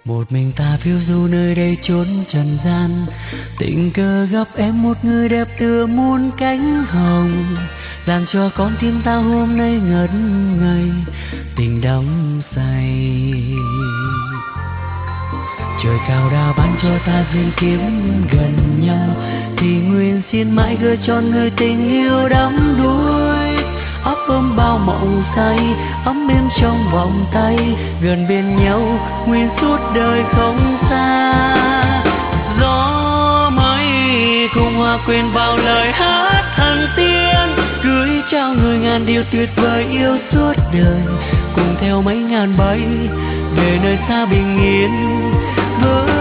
Một mình ta phiêu du nơi đây chốn trần gian, tình cờ gặp em một người đẹp tựa muôn cánh hồng, làm cho con tim ta hôm nay ngất ngây tình đắm say. Trời cao đã ban cho ta duyên kiếp gần nhau, thì nguyện xin mãi gửi cho người tình yêu đắm đuối. Ấp ôm bao mộng say, ấm êm trong vòng tay, gần bên nhau nguyện suốt đời không xa. Gió mây cùng hòa quyện vào lời hát thần tiên, gửi trao người ngàn điều tuyệt vời yêu suốt đời. Cùng theo mấy ngàn bay về nơi xa bình yên với